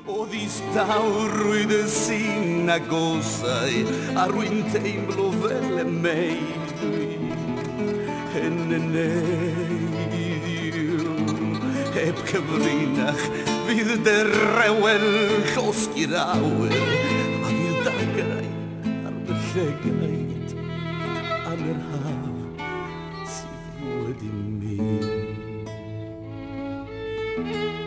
O distawrwyd y sy'n agosau a rwy'n teimlo fel y meidwi yn y neiddiw heb cyfrinach fydd dy rewel llosgi'r awyr a fydd dagau ar fy llygaid am yr haf sydd wedi mynd.